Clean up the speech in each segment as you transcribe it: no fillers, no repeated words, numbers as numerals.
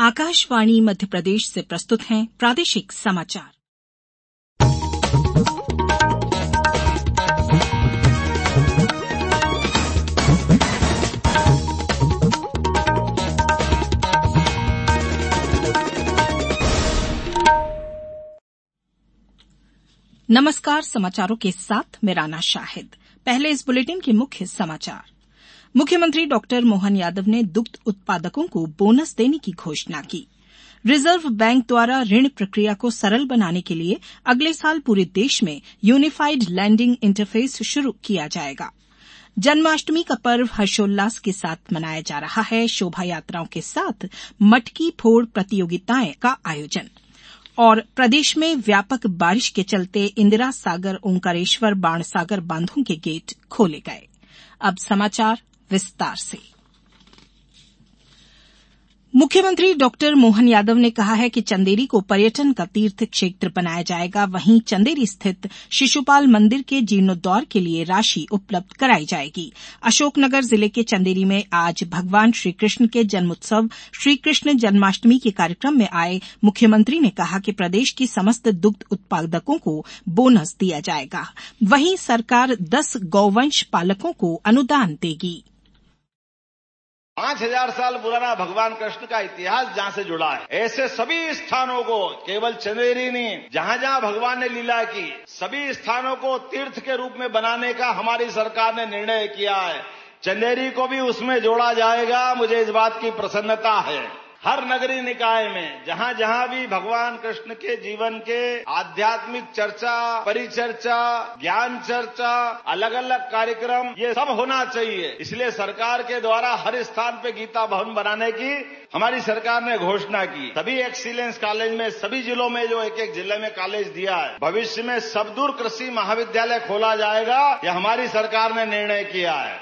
आकाशवाणी मध्य प्रदेश से प्रस्तुत हैं प्रादेशिक समाचार। नमस्कार, समाचारों के साथ मैं राना शाहिद। पहले इस बुलेटिन के मुख्य समाचार। मुख्यमंत्री डॉक्टर मोहन यादव ने दुग्ध उत्पादकों को बोनस देने की घोषणा की। रिजर्व बैंक द्वारा ऋण प्रक्रिया को सरल बनाने के लिए अगले साल पूरे देश में यूनिफाइड लैंडिंग इंटरफेस शुरू किया जाएगा। जन्माष्टमी का पर्व हर्षोल्लास के साथ मनाया जा रहा है। शोभा यात्राओं के साथ मटकी फोड़ प्रतियोगिताएं का आयोजन। और प्रदेश में व्यापक बारिश के चलते इंदिरा सागर, ओंकारेश्वर, बाणसागर बांधों के गेट खोले गए। अब समाचार विस्तार से। मुख्यमंत्री डॉक्टर मोहन यादव ने कहा है कि चंदेरी को पर्यटन का तीर्थ क्षेत्र बनाया जाएगा। वहीं चंदेरी स्थित शिशुपाल मंदिर के जीर्णोद्धार के लिए राशि उपलब्ध कराई जाएगी। अशोकनगर जिले के चंदेरी में आज भगवान श्रीकृष्ण के जन्मोत्सव श्रीकृष्ण जन्माष्टमी के कार्यक्रम में आए मुख्यमंत्री ने कहा कि प्रदेश की समस्त दुग्ध उत्पादकों को बोनस दिया जाएगा। वहीं सरकार 10 गौवंश पालकों को अनुदान देगी। 5000 साल पुराना भगवान कृष्ण का इतिहास जहां से जुड़ा है, ऐसे सभी स्थानों को, केवल चंदेरी नहीं, जहां जहां भगवान ने लीला की, सभी स्थानों को तीर्थ के रूप में बनाने का हमारी सरकार ने निर्णय किया है। चंदेरी को भी उसमें जोड़ा जाएगा। मुझे इस बात की प्रसन्नता है। हर नगरीय निकाय में जहां जहां भी भगवान कृष्ण के जीवन के आध्यात्मिक चर्चा, परिचर्चा, ज्ञान चर्चा, अलग अलग कार्यक्रम, ये सब होना चाहिए। इसलिए सरकार के द्वारा हर स्थान पे गीता भवन बनाने की हमारी सरकार ने घोषणा की। सभी एक्सीलेंस कॉलेज में, सभी जिलों में जो एक एक जिले में कॉलेज दिया है, भविष्य में सबदूर कृषि महाविद्यालय खोला जाएगा। यह हमारी सरकार ने निर्णय किया है।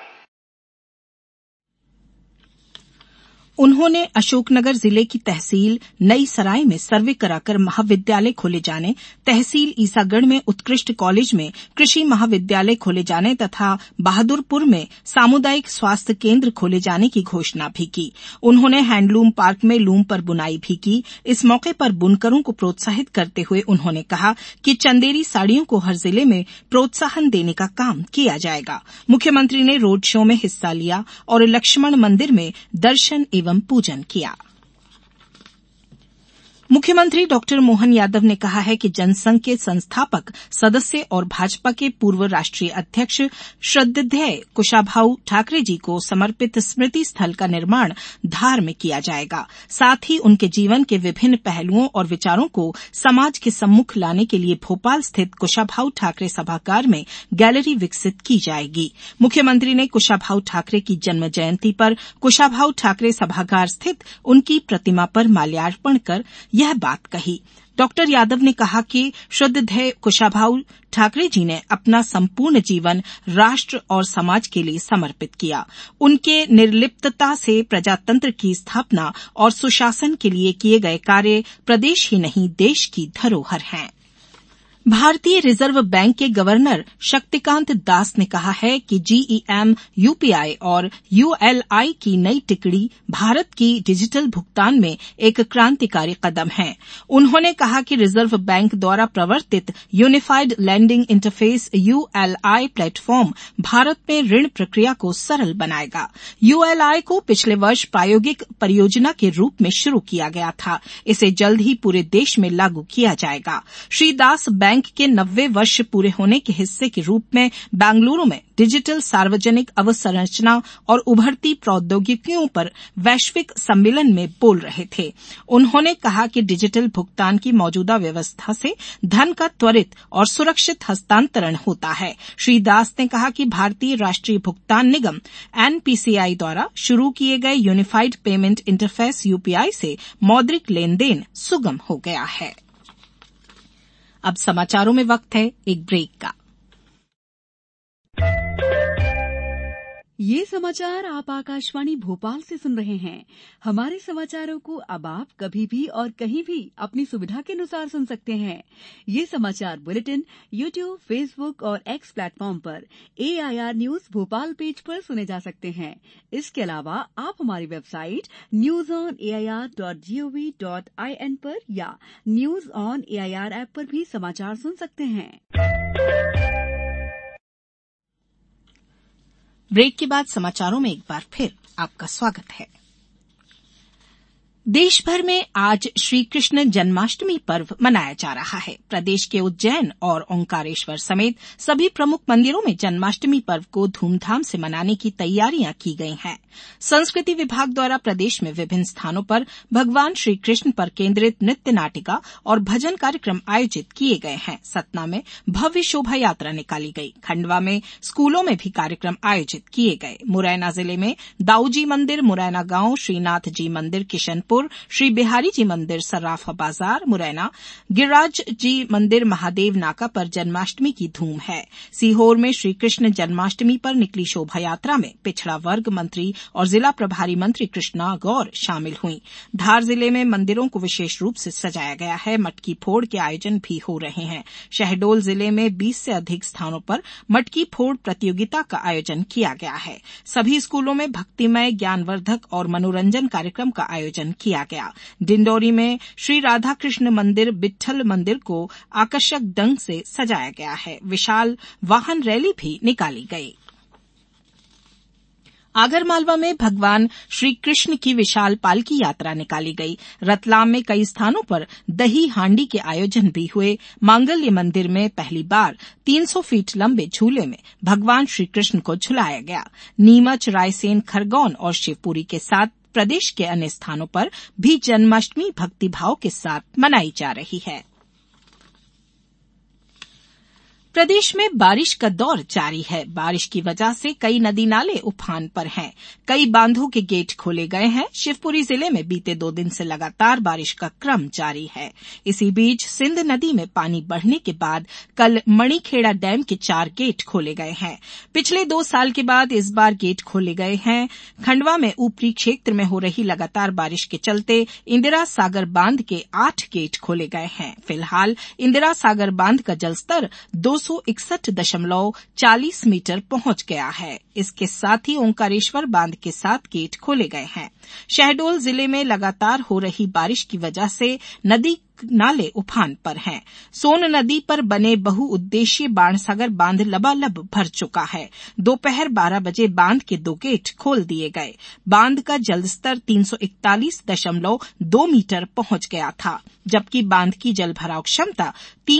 उन्होंने अशोकनगर जिले की तहसील नई सराय में सर्वे कराकर महाविद्यालय खोले जाने, तहसील ईसागढ़ में उत्कृष्ट कॉलेज में कृषि महाविद्यालय खोले जाने तथा बहादुरपुर में सामुदायिक स्वास्थ्य केंद्र खोले जाने की घोषणा भी की। उन्होंने हैंडलूम पार्क में लूम पर बुनाई भी की। इस मौके पर बुनकरों को प्रोत्साहित करते हुए उन्होंने कहा कि चंदेरी साड़ियों को हर जिले में प्रोत्साहन देने का काम किया जाएगा। मुख्यमंत्री ने रोड शो में हिस्सा लिया और लक्ष्मण मंदिर में दर्शन एवं पूजन किया। मुख्यमंत्री डॉक्टर मोहन यादव ने कहा है कि जनसंघ के संस्थापक सदस्य और भाजपा के पूर्व राष्ट्रीय अध्यक्ष श्रद्धेय कुशाभाऊ ठाकरे जी को समर्पित स्मृति स्थल का निर्माण धार में किया जाएगा। साथ ही उनके जीवन के विभिन्न पहलुओं और विचारों को समाज के सम्मुख लाने के लिए भोपाल स्थित कुशाभाऊ ठाकरे सभागार में गैलरी विकसित की जाएगी। मुख्यमंत्री ने कुशाभाऊ ठाकरे की जन्म जयंती पर कुशाभाऊ ठाकरे सभागार स्थित उनकी प्रतिमा पर माल्यार्पण कर यह बात कही। डॉक्टर यादव ने कहा कि श्रद्धेय कुशाभाऊ ठाकरे जी ने अपना संपूर्ण जीवन राष्ट्र और समाज के लिए समर्पित किया। उनके निर्लिप्तता से प्रजातंत्र की स्थापना और सुशासन के लिए किए गए कार्य प्रदेश ही नहीं देश की धरोहर हैं। भारतीय रिजर्व बैंक के गवर्नर शक्तिकांत दास ने कहा है कि जीईएम, यूपीआई और यूएलआई की नई टिकड़ी भारत की डिजिटल भुगतान में एक क्रांतिकारी कदम है। उन्होंने कहा कि रिजर्व बैंक द्वारा प्रवर्तित unified lending interface ULI platform Bharat में ऋण प्रक्रिया को सरल बनाएगा। यूएलआई को पिछले वर्ष प्रायोगिक परियोजना के रूप में शुरू किया गया था। इसे जल्द ही पूरे देश में लागू किया जाएगा। श्री दास बैंक के 90 वर्ष पूरे होने के हिस्से के रूप में बेंगलुरु में डिजिटल सार्वजनिक अवसंरचना और उभरती प्रौद्योगिकियों पर वैश्विक सम्मेलन में बोल रहे थे। उन्होंने कहा कि डिजिटल भुगतान की मौजूदा व्यवस्था से धन का त्वरित और सुरक्षित हस्तांतरण होता है। श्री दास ने कहा कि भारतीय राष्ट्रीय भुगतान निगम एनपीसीआई द्वारा शुरू किए गए यूनिफाइड पेमेंट इंटरफेस यूपीआई से मौद्रिक लेनदेन सुगम हो गया है। अब समाचारों में वक्त है एक ब्रेक का। ये समाचार आप आकाशवाणी भोपाल से सुन रहे हैं। हमारे समाचारों को अब आप कभी भी और कहीं भी अपनी सुविधा के अनुसार सुन सकते हैं। ये समाचार बुलेटिन YouTube, Facebook और X प्लेटफॉर्म पर AIR न्यूज भोपाल पेज पर सुने जा सकते हैं। इसके अलावा आप हमारी वेबसाइट newsonair.gov.in पर या न्यूज ऑन AIR ऐप पर भी समाचार सुन सकते हैं। ब्रेक के बाद समाचारों में एक बार फिर आपका स्वागत है। देश भर में आज श्री कृष्ण जन्माष्टमी पर्व मनाया जा रहा है। प्रदेश के उज्जैन और ओंकारेश्वर समेत सभी प्रमुख मंदिरों में जन्माष्टमी पर्व को धूमधाम से मनाने की तैयारियां की गई हैं। संस्कृति विभाग द्वारा प्रदेश में विभिन्न स्थानों पर भगवान श्री कृष्ण पर केंद्रित नृत्य नाटिका और भजन कार्यक्रम आयोजित किए गए हैं। सतना में भव्य शोभा यात्रा निकाली गई। खंडवा में स्कूलों में भी कार्यक्रम आयोजित किए गए। मुरैना जिले में दाऊजी मंदिर, मुरैना गांव, श्रीनाथ जी मंदिर किशनपुर, श्री बिहारी जी मंदिर सर्राफा बाजार, मुरैना गिरिराज जी मंदिर महादेव नाका पर जन्माष्टमी की धूम है। सीहोर में श्री कृष्ण जन्माष्टमी पर निकली शोभा यात्रा में पिछड़ा वर्ग मंत्री और जिला प्रभारी मंत्री कृष्णा गौर शामिल हुई। धार जिले में मंदिरों को विशेष रूप से सजाया गया है। मटकी फोड़ के आयोजन भी हो रहे हैं। शहडोल जिले में 20 से अधिक स्थानों पर मटकी फोड़ प्रतियोगिता का आयोजन किया गया है। सभी स्कूलों में भक्तिमय, ज्ञानवर्धक और मनोरंजन कार्यक्रम का आयोजन किया गया। डिंडोरी में श्री राधा कृष्ण मंदिर, बिट्ठल मंदिर को आकर्षक ढंग से सजाया गया है। विशाल वाहन रैली भी निकाली गई। आगरमालवा में भगवान श्री कृष्ण की विशाल पालकी यात्रा निकाली गई। रतलाम में कई स्थानों पर दही हांडी के आयोजन भी हुए। मांगल्य मंदिर में पहली बार 300 फीट लंबे झूले में भगवान श्री कृष्ण को झुलाया गया। नीमच, रायसेन, खरगोन और शिवपुरी के साथ प्रदेश के अन्य स्थानों पर भी जन्माष्टमी भक्तिभाव के साथ मनाई जा रही है। प्रदेश में बारिश का दौर जारी है। बारिश की वजह से कई नदी नाले उफान पर हैं। कई बांधों के गेट खोले गए हैं। शिवपुरी जिले में बीते 2 दिन से लगातार बारिश का क्रम जारी है। इसी बीच सिंध नदी में पानी बढ़ने के बाद कल मणिखेड़ा डैम के 4 गेट खोले गए हैं। पिछले 2 साल के बाद इस बार गेट खोले गए हैं। खंडवा में ऊपरी क्षेत्र में हो रही लगातार बारिश के चलते इंदिरा सागर बांध के 8 गेट खोले गए हैं। फिलहाल इंदिरा सागर बांध का जलस्तर 261.40 मीटर पहुंच गया है। इसके साथ ही ओंकारेश्वर बांध के 7 गेट खोले गए हैं। शहडोल जिले में लगातार हो रही बारिश की वजह से नदी नाले उफान पर हैं। सोन नदी पर बने बहुउद्देशीय बाणसागर बांध लबालब भर चुका है। दोपहर 12 बजे बांध के 2 गेट खोल दिए गए। बांध का जलस्तर 341.2 मीटर पहुंच गया था, जबकि बांध की जलभराव क्षमता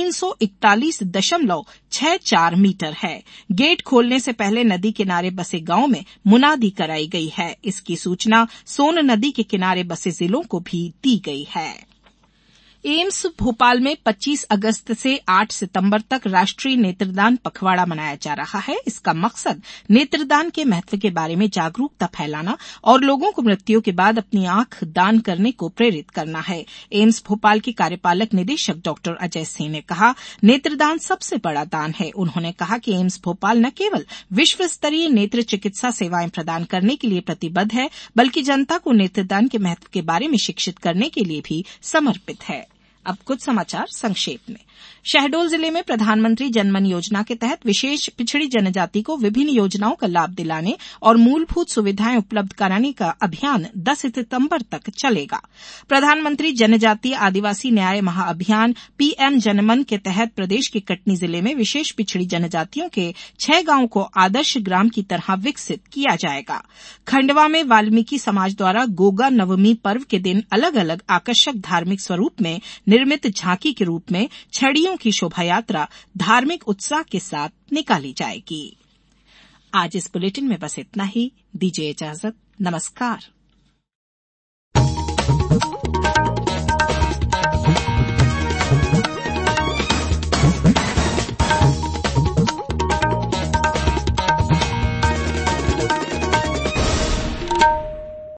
341.64 मीटर है। गेट खोलने से पहले नदी किनारे बसे गांव में मुनादी कराई गई है। इसकी सूचना सोन नदी के किनारे बसे जिलों को भी दी गई है। एम्स भोपाल में 25 अगस्त से 8 सितंबर तक राष्ट्रीय नेत्रदान पखवाड़ा मनाया जा रहा है। इसका मकसद नेत्रदान के महत्व के बारे में जागरूकता फैलाना और लोगों को मृत्यु के बाद अपनी आंख दान करने को प्रेरित करना है। एम्स भोपाल के कार्यपालक निदेशक डॉक्टर अजय सिंह ने कहा, नेत्रदान सबसे बड़ा दान है। उन्होंने कहा कि एम्स भोपाल न केवल विश्व स्तरीय नेत्र चिकित्सा सेवाएं प्रदान करने के लिए प्रतिबद्ध है, बल्कि जनता को नेत्रदान के महत्व के बारे में शिक्षित करने के लिए भी समर्पित है। अब कुछ समाचार संक्षेप में। शहडोल जिले में प्रधानमंत्री जनमन योजना के तहत विशेष पिछड़ी जनजाति को विभिन्न योजनाओं का लाभ दिलाने और मूलभूत सुविधाएं उपलब्ध कराने का अभियान 10 सितंबर तक चलेगा। प्रधानमंत्री जनजातीय आदिवासी न्याय महाअभियान पीएम जनमन के तहत प्रदेश के कटनी जिले में विशेष पिछड़ी जनजातियों के 6 गांवों को आदर्श ग्राम की तरह विकसित किया जाएगा। खंडवा में वाल्मीकि समाज द्वारा गोगा नवमी पर्व के दिन अलग अलग आकर्षक धार्मिक स्वरूप में निर्मित झांकी के रूप में छड़ियों की शोभा यात्रा धार्मिक उत्साह के साथ निकाली जाएगी। आज इस बुलेटिन में बस इतना ही। दीजिए इजाजत। नमस्कार।